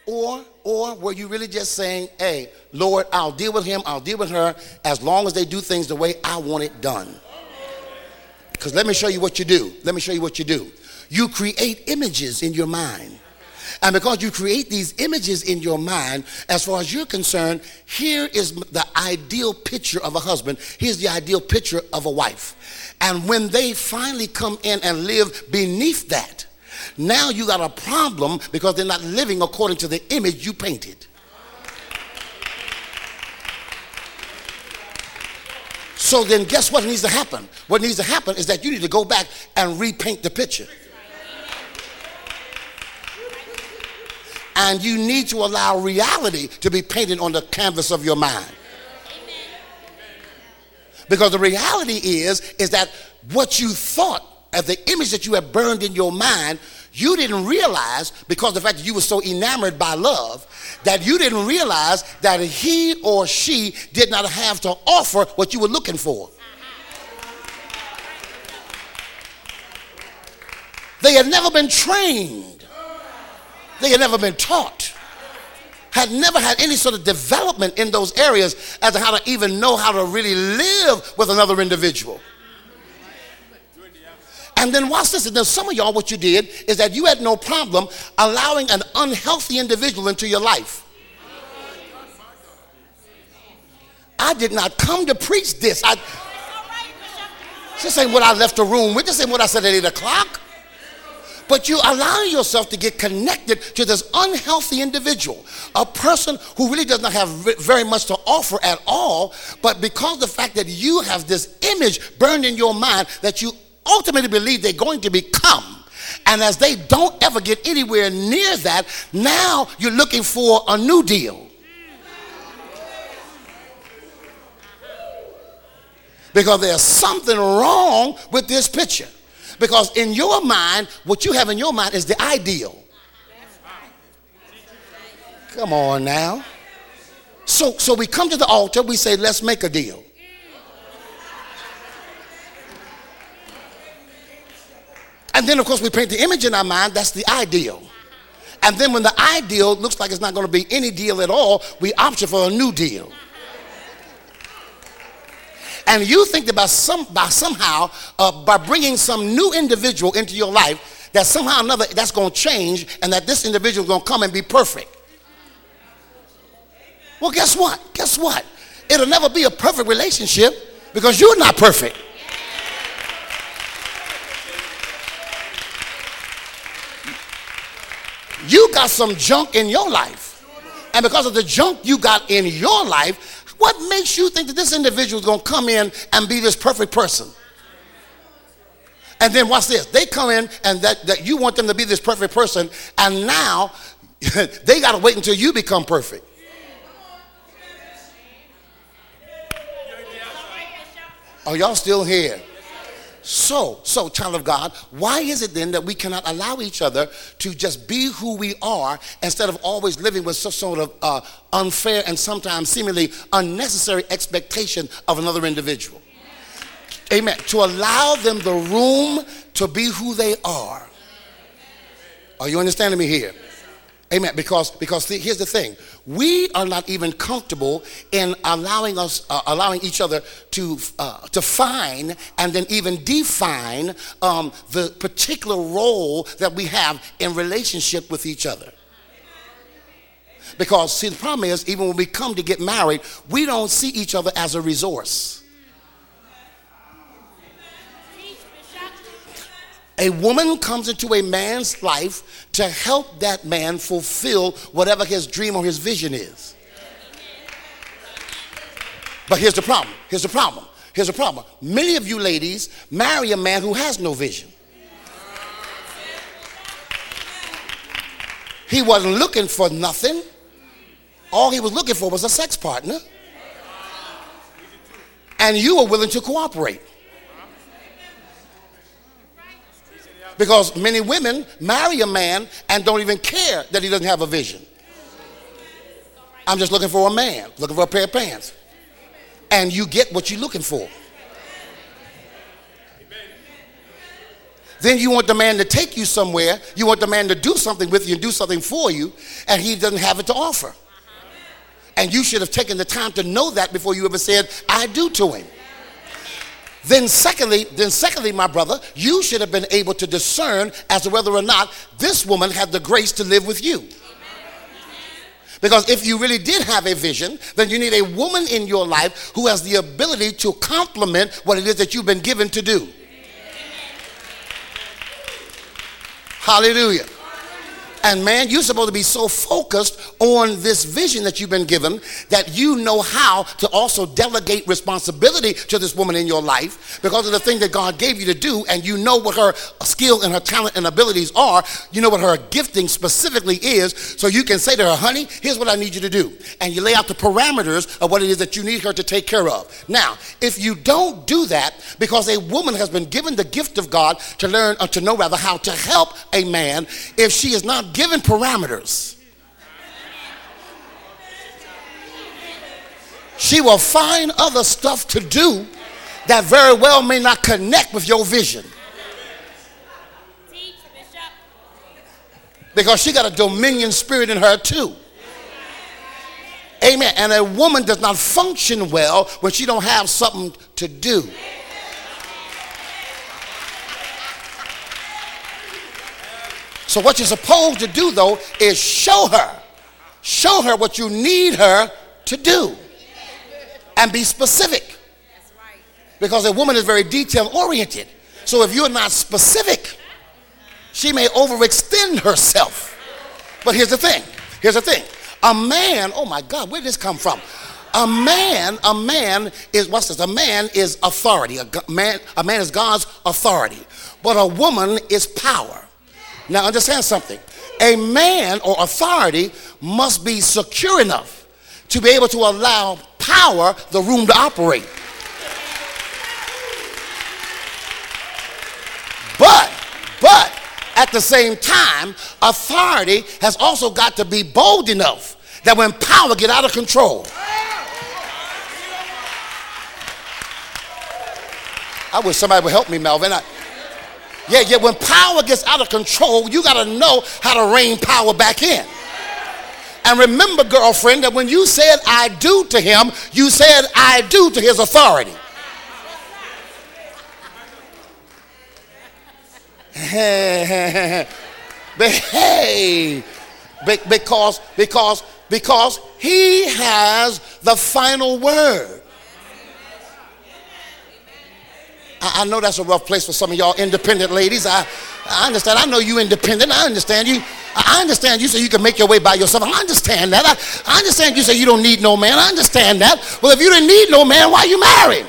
Or were you really just saying, hey, Lord, I'll deal with him, I'll deal with her, as long as they do things the way I want it done? Because let me show you what you do. You create images in your mind. And because you create these images in your mind, as far as you're concerned, here is the ideal picture of a husband. Here's the ideal picture of a wife. And when they finally come in and live beneath that, now you got a problem because they're not living according to the image you painted. So then guess what needs to happen? What needs to happen is that you need to go back and repaint the picture. And you need to allow reality to be painted on the canvas of your mind. Because the reality is that what you thought as the image that you have burned in your mind, you didn't realize, because of the fact that you were so enamored by love, that you didn't realize that he or she did not have to offer what you were looking for. They had never been trained. They had never been taught. Had never had any sort of development in those areas as to how to even know how to really live with another individual. And then watch this. And then some of y'all, what you did is that you had no problem allowing an unhealthy individual into your life. I did not come to preach this. This ain't what I left the room with. This ain't what I said at 8 o'clock. But you allow yourself to get connected to this unhealthy individual, a person who really does not have very much to offer at all, but because of the fact that you have this image burned in your mind that you ultimately believe they're going to become, and as they don't ever get anywhere near that, now you're looking for a new deal. Because there's something wrong with this picture. Because in your mind, what you have in your mind is the ideal. Come on now. So we come to the altar, we say, let's make a deal. And then, of course, we paint the image in our mind, that's the ideal. And then when the ideal looks like it's not going to be any deal at all, we opt for a new deal. And you think that by bringing some new individual into your life, that somehow or another that's going to change and that this individual is going to come and be perfect. Well, guess what? It'll never be a perfect relationship because you're not perfect. You got some junk in your life. And because of the junk you got in your life, what makes you think that this individual is going to come in and be this perfect person? And then watch this. They come in and that you want them to be this perfect person, and now they got to wait until you become perfect. Are y'all still here? So, child of God, why is it then that we cannot allow each other to just be who we are instead of always living with some sort of unfair and sometimes seemingly unnecessary expectation of another individual? Amen. To allow them the room to be who they are. Are you understanding me here? Amen. Because here's the thing. We are not even comfortable in allowing each other to find and then even define the particular role that we have in relationship with each other. Because see, the problem is, even when we come to get married, we don't see each other as a resource. A woman comes into a man's life to help that man fulfill whatever his dream or his vision is. But here's the problem. Many of you ladies marry a man who has no vision. He wasn't looking for nothing. All he was looking for was a sex partner. And you were willing to cooperate. Because many women marry a man and don't even care that he doesn't have a vision. I'm just looking for a man, looking for a pair of pants. And you get what you're looking for. Then you want the man to take you somewhere. You want the man to do something with you and do something for you, and he doesn't have it to offer. And you should have taken the time to know that before you ever said, I do to him. Then secondly, my brother, you should have been able to discern as to whether or not this woman had the grace to live with you. Because if you really did have a vision, then you need a woman in your life who has the ability to complement what it is that you've been given to do. Hallelujah. And man, you're supposed to be so focused on this vision that you've been given that you know how to also delegate responsibility to this woman in your life because of the thing that God gave you to do, and you know what her skill and her talent and abilities are. You know what her gifting specifically is, so you can say to her, honey, here's what I need you to do. And you lay out the parameters of what it is that you need her to take care of. Now, if you don't do that, because a woman has been given the gift of God to learn, or to know rather, how to help a man, if she is not given parameters, she will find other stuff to do that very well may not connect with your vision. Because she got a dominion spirit in her too. Amen. And a woman does not function well when she don't have something to do. So what you're supposed to do, though, is show her what you need her to do, and be specific. Because a woman is very detail oriented. So if you're not specific, she may overextend herself. But here's the thing. A man, oh my God, where did this come from? A man is, what's this? A man is authority. A man is God's authority. But a woman is power. Now understand something. A man or authority must be secure enough to be able to allow power the room to operate. But at the same time, authority has also got to be bold enough that when power get out of control. I wish somebody would help me, Melvin. Yeah, when power gets out of control, you got to know how to rein power back in. And remember, girlfriend, that when you said I do to him, you said I do to his authority. Because he has the final word. I know that's a rough place for some of y'all independent ladies. I understand. I know you independent. I understand you. I understand you say you can make your way by yourself. I understand that. I understand you say you don't need no man. I understand that. Well, if you didn't need no man, why you married?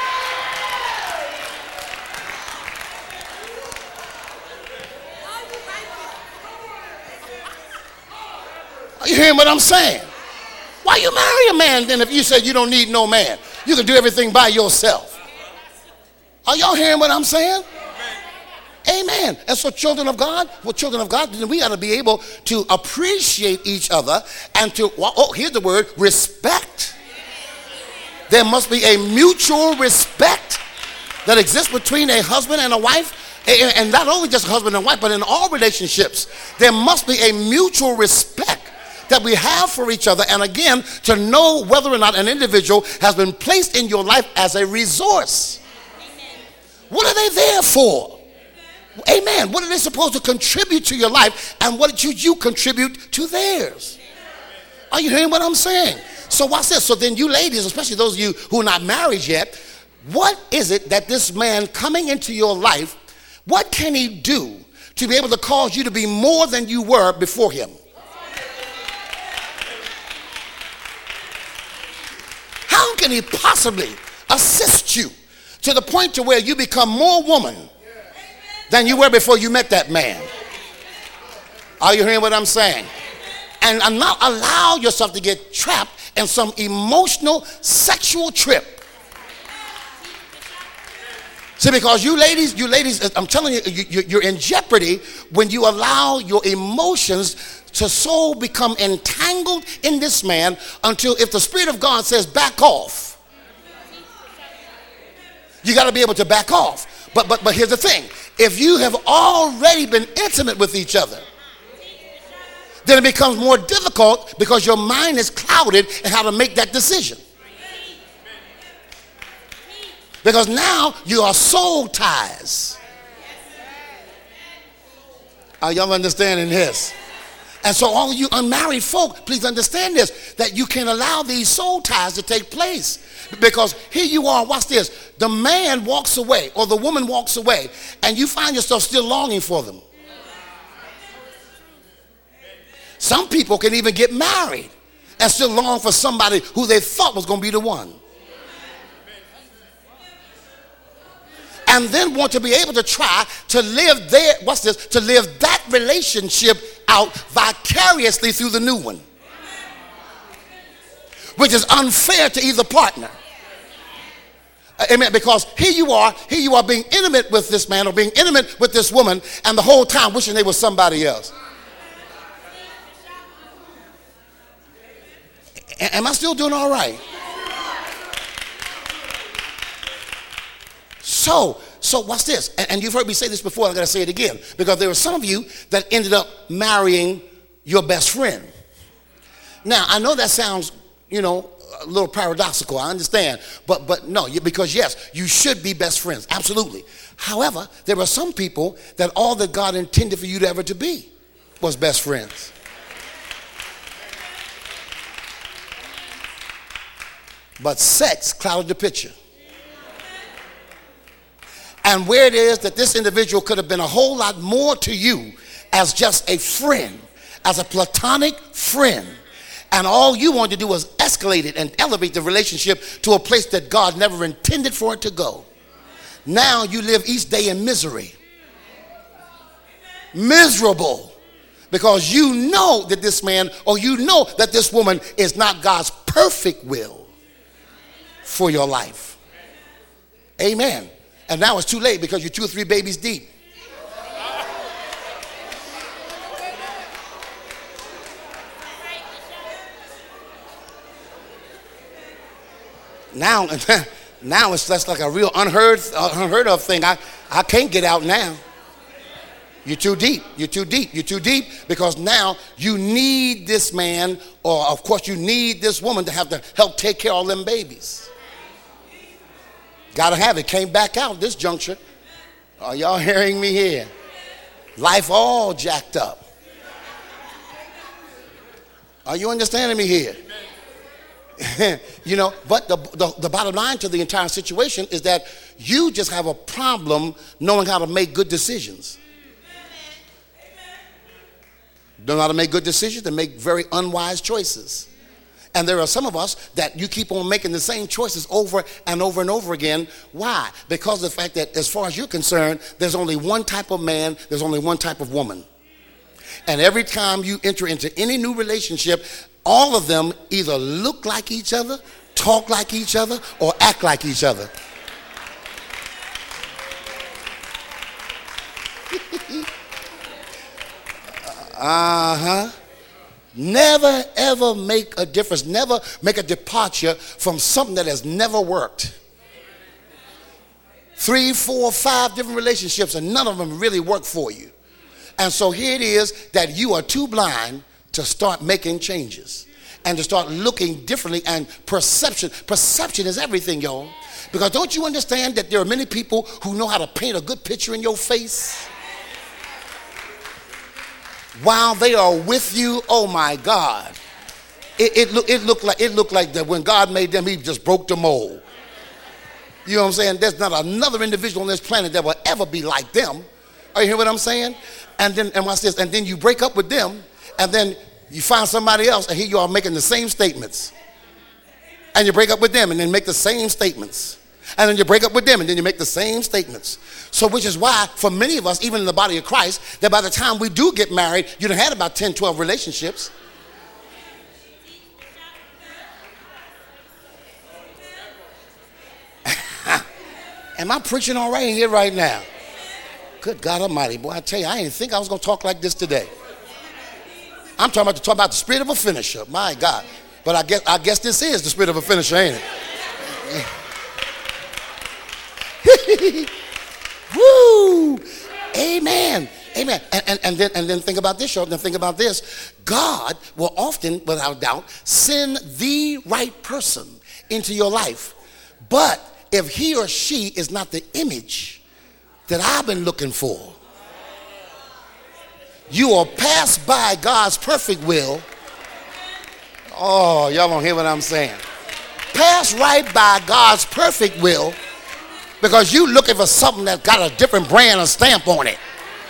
Are you hearing what I'm saying? Why you marry a man then if you said you don't need no man? You can do everything by yourself. Are y'all hearing what I'm saying? Amen. And so children of God, then we got to be able to appreciate each other and to, here's the word, respect. There must be a mutual respect that exists between a husband and a wife. And not only just husband and wife, but in all relationships, there must be a mutual respect that we have for each other. And again, to know whether or not an individual has been placed in your life as a resource. What are they there for? Amen. What are they supposed to contribute to your life, and what did you contribute to theirs? Are you hearing what I'm saying? So watch this. So then you ladies, especially those of you who are not married yet, what is it that this man coming into your life, what can he do to be able to cause you to be more than you were before him? How can he possibly assist you to the point to where you become more woman than you were before you met that man? Are you hearing what I'm saying? And not allow yourself to get trapped in some emotional sexual trip. See, because you ladies, I'm telling you, you're in jeopardy when you allow your emotions to so become entangled in this man until, if the Spirit of God says back off, you got to be able to back off. But here's the thing. If you have already been intimate with each other, then it becomes more difficult because your mind is clouded in how to make that decision. Because now you are soul ties. Are y'all understanding this? And so all you unmarried folk, please understand this, that you can allow these soul ties to take place. Because here you are, watch this, the man walks away or the woman walks away and you find yourself still longing for them. Some people can even get married and still long for somebody who they thought was going to be the one. And then want to be able to try to live their, what's this, to live that relationship out vicariously through the new one. Which is unfair to either partner. Amen. Because here you are being intimate with this man or being intimate with this woman and the whole time wishing they were somebody else. Am I still doing all right? So watch this. And you've heard me say this before. I'm going to say it again. Because there were some of you that ended up marrying your best friend. Now, I know that sounds, a little paradoxical. I understand. But no, because yes, you should be best friends. Absolutely. However, there are some people that all that God intended for you to ever to be was best friends. But sex clouded the picture. And where it is that this individual could have been a whole lot more to you as just a friend, as a platonic friend. And all you wanted to do was escalate it and elevate the relationship to a place that God never intended for it to go. Now you live each day in misery. Miserable. Because you know that this man or you know that this woman is not God's perfect will for your life. Amen. And now it's too late because you're 2 or 3 babies deep. Now it's just like a real unheard of thing. I can't get out now. You're too deep. You're too deep. You're too deep because now you need this man or of course you need this woman to have to help take care of all them babies. Gotta have it. Can't back out this juncture. Are y'all hearing me here? Life all jacked up. Are you understanding me here? But the bottom line to the entire situation is that you just have a problem knowing how to make good decisions. Don't know how to make good decisions and make very unwise choices. And there are some of us that you keep on making the same choices over and over and over again. Why? Because of the fact that as far as you're concerned, there's only one type of man, there's only one type of woman. And every time you enter into any new relationship, all of them either look like each other, talk like each other, or act like each other. Never ever make a difference. Never make a departure from something that has never worked. 3, 4, 5 different relationships and none of them really work for you. And so here it is that you are too blind to start making changes and to start looking differently. And perception is everything, y'all. Because don't you understand that there are many people who know how to paint a good picture in your face? While they are with you, oh my God. It looked like that when God made them, he just broke the mold. You know what I'm saying? There's not another individual on this planet that will ever be like them. Are you hearing what I'm saying? And watch this. And then you break up with them, and then you find somebody else, and here you are making the same statements. And you break up with them, and then make the same statements. And then you break up with them, and then you make the same statements. So which is why, for many of us, even in the body of Christ, that by the time we do get married, you done had about 10, 12 relationships. Am I preaching all right in here right now? Good God Almighty, boy, I tell you, I didn't think I was going to talk like this today. I'm talking about the spirit of a finisher, my God. But I guess this is the spirit of a finisher, ain't it? Woo! Amen. Amen. And then think about this, y'all. Then think about this. God will often, without doubt, send the right person into your life. But if he or she is not the image that I've been looking for, you will pass by God's perfect will. Oh, y'all don't hear what I'm saying. Pass right by God's perfect will because you looking for something that's got a different brand or stamp on it.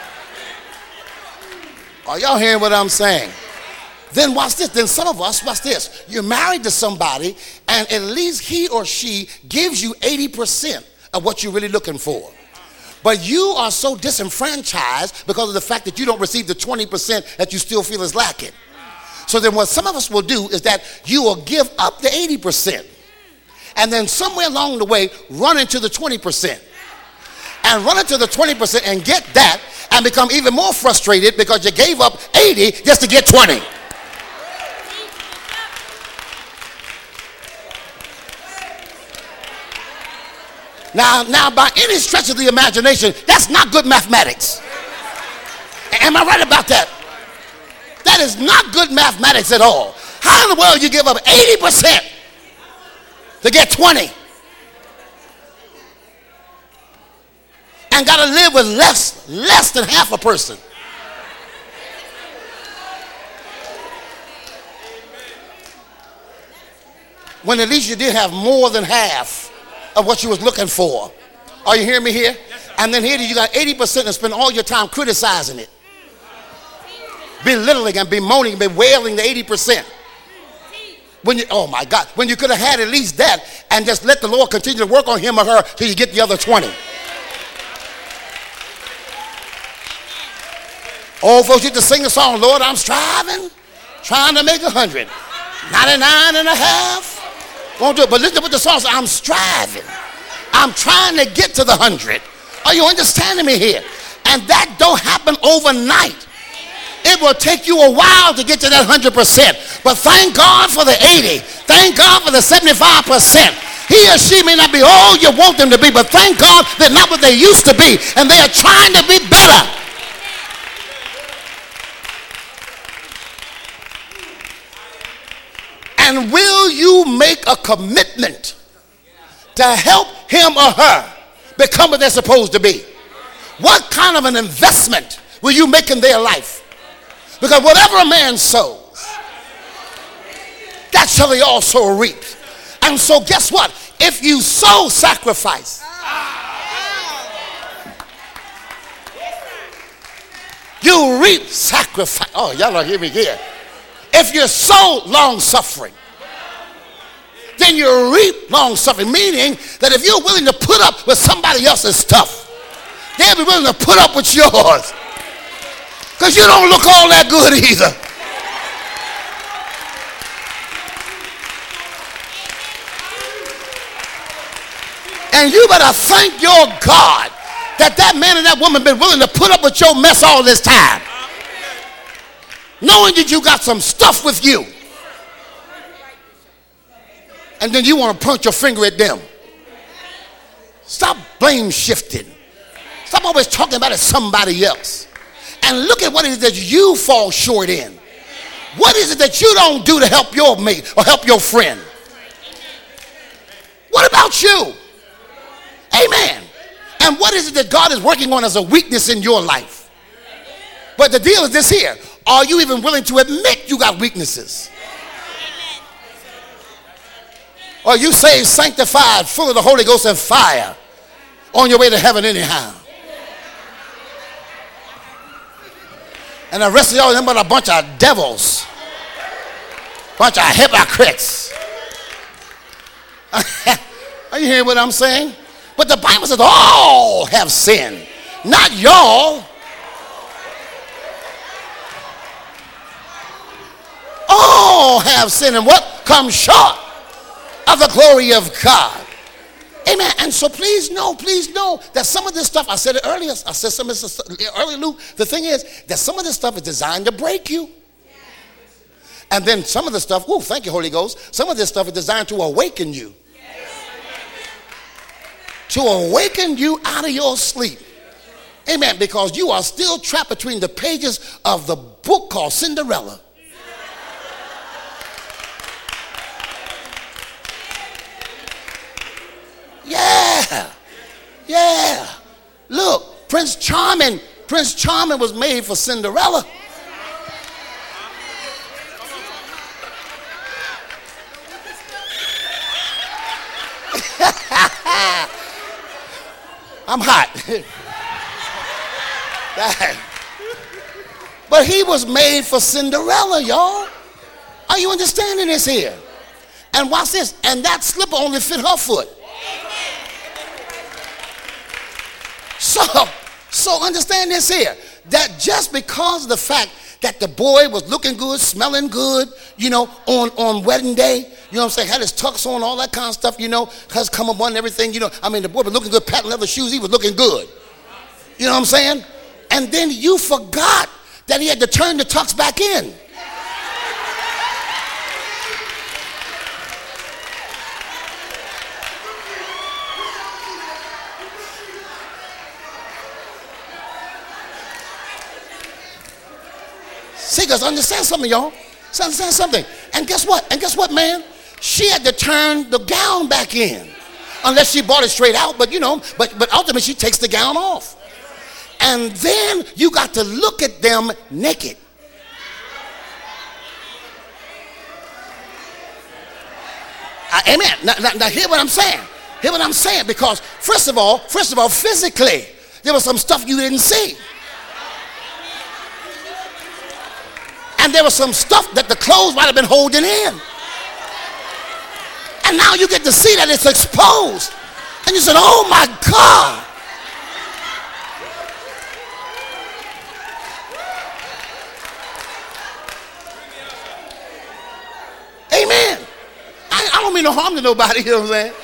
Are y'all hearing what I'm saying? Then watch this. Then some of us, watch this. You're married to somebody and at least he or she gives you 80% of what you're really looking for. But you are so disenfranchised because of the fact that you don't receive the 20% that you still feel is lacking. So then what some of us will do is that you will give up the 80%. And then somewhere along the way, run into the 20%. And run into the 20% and get that and become even more frustrated because you gave up 80 just to get 20. Now, by any stretch of the imagination, that's not good mathematics. Am I right about that? That is not good mathematics at all. How in the world you give up 80% to get 20? And got to live with less than half a person. When at least you did have more than half of what you was looking for. Are you hearing me here? And then here you got 80% and spend all your time criticizing it. Belittling and bemoaning and bewailing the 80%. When you, oh my God, when you could have had at least that and just let the Lord continue to work on him or her till you get the other 20. Old folks used to sing a song, Lord, I'm striving, trying to make 100. 99 and a half. Won't do it. But listen to what the song says. I'm striving. I'm trying to get to the 100. Are you understanding me here? And that don't happen overnight. It will take you a while to get to that 100%. But thank God for the 80. Thank God for the 75%. He or she may not be all you want them to be, but thank God they're not what they used to be. And they are trying to be better. And will you make a commitment to help him or her become what they're supposed to be? What kind of an investment will you make in their life? Because whatever a man sows, that shall he also reap. And so guess what? If you sow sacrifice, you reap sacrifice. Oh, y'all don't hear me here. If you sow long suffering, then you reap long suffering. Meaning that if you're willing to put up with somebody else's stuff, they'll be willing to put up with yours. Because you don't look all that good either. And you better thank your God that that man and that woman been willing to put up with your mess all this time. Knowing that you got some stuff with you. And then you want to point your finger at them. Stop blame shifting. Stop always talking about it somebody else. And look at what it is that you fall short in. What is it that you don't do to help your mate or help your friend? What about you? Amen. And what is it that God is working on as a weakness in your life? But the deal is this here. Are you even willing to admit you got weaknesses? Or you saved, sanctified, full of the Holy Ghost and fire on your way to heaven anyhow? And the rest of y'all, them but a bunch of devils. Bunch of hypocrites. Are you hearing what I'm saying? But the Bible says all have sinned. Not y'all. All have sinned and what? Come short of the glory of God. Amen. And so please know that some of this stuff, I said it earlier, I said some of this earlier, Luke. The thing is that some of this stuff is designed to break you. And then some of the stuff, oh, thank you, Holy Ghost. Some of this stuff is designed to awaken you. To awaken you out of your sleep. Amen. Because you are still trapped between the pages of the book called Cinderella. Yeah. Yeah. Look, Prince Charming was made for Cinderella. I'm hot. But he was made for Cinderella, y'all. Are you understanding this here? And watch this. And that slipper only fit her foot. So understand this here. That just because of the fact that the boy was looking good, smelling good, you know, on wedding day, you know what I'm saying, had his tux on, all that kind of stuff, you know, has come up on everything, you know. I mean, the boy was looking good, patent leather shoes, he was looking good. You know what I'm saying? And then you forgot that he had to turn the tux back in. See, because understand something, y'all. Understand something. And guess what, man? She had to turn the gown back in. Unless she bought it straight out, but you know, but ultimately she takes the gown off. And then you got to look at them naked. Amen. Now hear what I'm saying. Hear what I'm saying. Because first of all, physically, there was some stuff you didn't see. And there was some stuff that the clothes might have been holding in. And now you get to see that it's exposed. And you said, oh my God. Amen. I don't mean no harm to nobody, you know what I'm saying?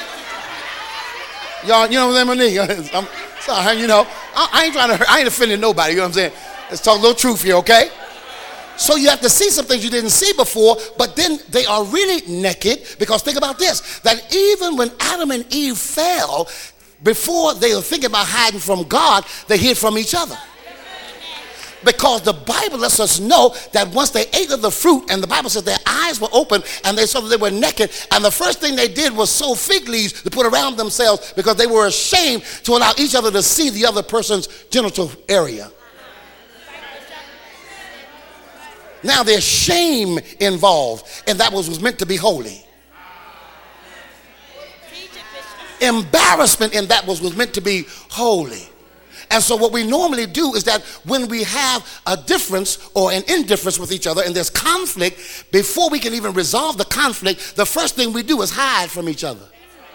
Y'all, you know what I'm saying? I'm sorry, you know. I ain't trying to hurt, I ain't offending nobody, you know what I'm saying? Let's talk a little truth here, okay? So you have to see some things you didn't see before, but then they are really naked, because think about this, that even when Adam and Eve fell, before they were thinking about hiding from God, they hid from each other. Because the Bible lets us know that once they ate of the fruit, and the Bible says their eyes were open and they saw that they were naked, and the first thing they did was sew fig leaves to put around themselves because they were ashamed to allow each other to see the other person's genital area. Now there's shame involved, and that was meant to be holy. Embarrassment in that was meant to be holy. And so what we normally do is that when we have a difference or an indifference with each other and there's conflict, before we can even resolve the conflict, the first thing we do is hide from each other.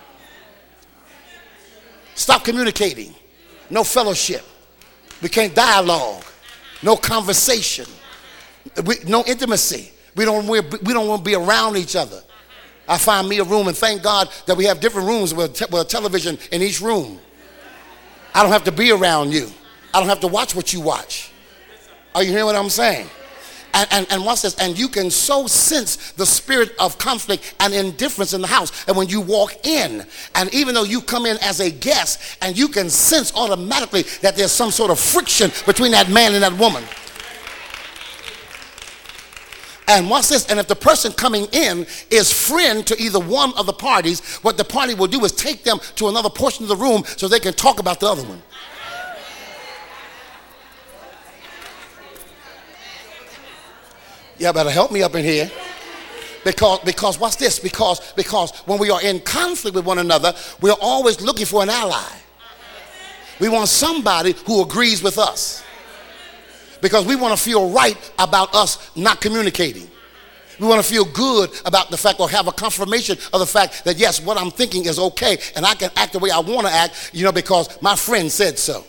Stop communicating. No fellowship. We can't dialogue. No conversation. No intimacy. We don't want to be around each other. I find me a room, and thank God that we have different rooms with a television in each room. I don't have to be around you. I don't have to watch what you watch. Are you hearing what I'm saying? And watch this. And you can so sense the spirit of conflict and indifference in the house. And when you walk in, and even though you come in as a guest, and you can sense automatically that there's some sort of friction between that man and that woman. And watch this, and if the person coming in is friend to either one of the parties, what the party will do is take them to another portion of the room so they can talk about the other one. Y'all better help me up in here. Because watch this, because when we are in conflict with one another, we're always looking for an ally. We want somebody who agrees with us. Because we want to feel right about us not communicating. We want to feel good about the fact, or have a confirmation of the fact that yes, what I'm thinking is okay, and I can act the way I want to act, you know, because my friend said so.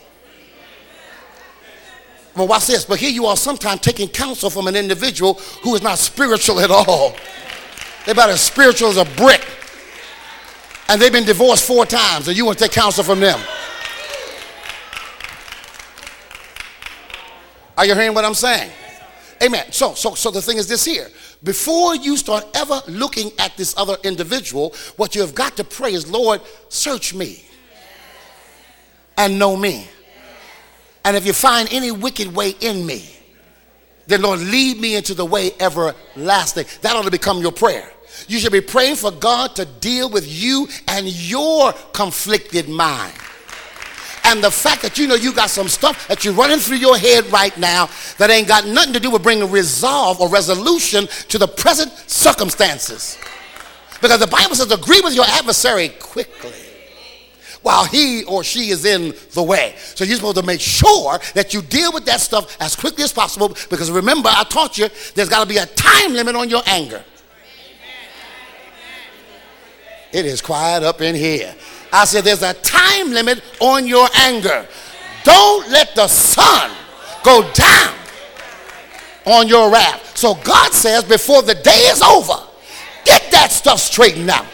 Well, watch this. But here you are sometimes taking counsel from an individual who is not spiritual at all. They're about as spiritual as a brick. And they've been divorced 4 times, and you want to take counsel from them. Are you hearing what I'm saying? Amen. So the thing is this here. Before you start ever looking at this other individual, what you have got to pray is, Lord, search me and know me. And if you find any wicked way in me, then Lord, lead me into the way everlasting. That ought to become your prayer. You should be praying for God to deal with you and your conflicted mind. And the fact that you know you got some stuff that you're running through your head right now that ain't got nothing to do with bringing resolve or resolution to the present circumstances. Because the Bible says, agree with your adversary quickly while he or she is in the way. So you're supposed to make sure that you deal with that stuff as quickly as possible, because remember, I taught you there's got to be a time limit on your anger. It is quiet up in here. I said there's a time limit on your anger. Don't let the sun go down on your wrath. So God says before the day is over, get that stuff straightened out.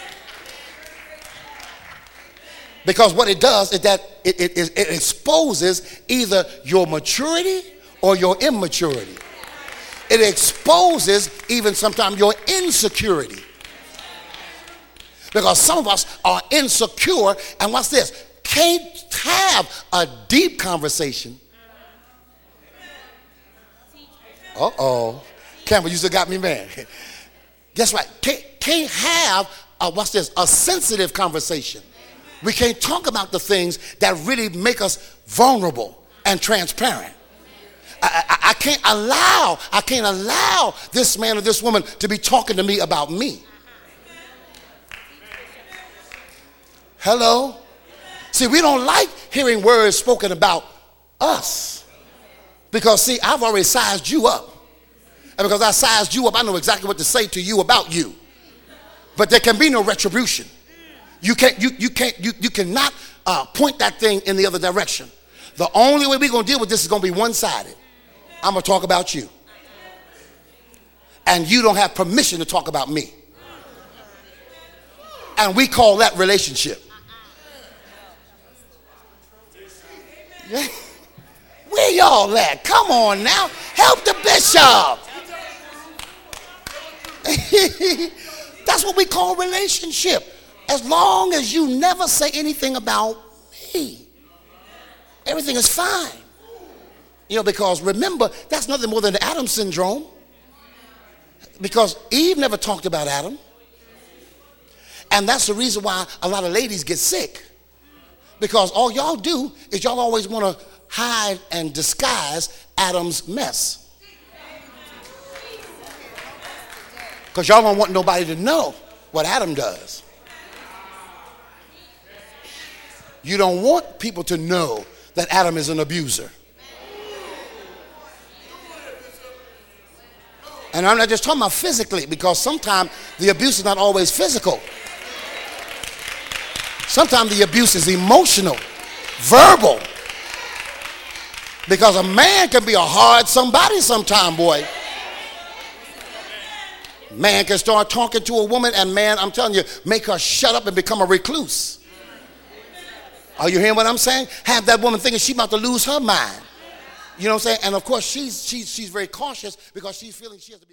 Because what it does is that it exposes either your maturity or your immaturity. It exposes even sometimes your insecurity. Because some of us are insecure, and watch this, can't have a deep conversation. Uh-oh. Campbell, you still got me, man. Guess what? Can't have, a sensitive conversation. We can't talk about the things that really make us vulnerable and transparent. I can't allow this man or this woman to be talking to me about me. Hello? See, we don't like hearing words spoken about us. Because, see, I've already sized you up. And because I sized you up, I know exactly what to say to you about you. But there can be no retribution. You cannot point that thing in the other direction. The only way we're going to deal with this is going to be one-sided. I'm going to talk about you. And you don't have permission to talk about me. And we call that relationship. Where y'all at? Come on now. Help the bishop. That's what we call relationship. As long as you never say anything about me, everything is fine. You know, because remember, that's nothing more than the Adam syndrome. Because Eve never talked about Adam. And that's the reason why a lot of ladies get sick. Because all y'all do is y'all always want to hide and disguise Adam's mess. Because y'all don't want nobody to know what Adam does. You don't want people to know that Adam is an abuser. And I'm not just talking about physically, because sometimes the abuse is not always physical. Sometimes the abuse is emotional, verbal. Because a man can be a hard somebody sometime, boy. Man can start talking to a woman, and man, I'm telling you, make her shut up and become a recluse. Are you hearing what I'm saying? Have that woman thinking she's about to lose her mind. You know what I'm saying? And of course, she's very cautious because she's feeling she has to be.